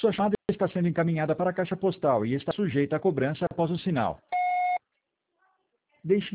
Sua chamada está sendo encaminhada para a caixa postal e está sujeita a cobrança após o sinal. Deixe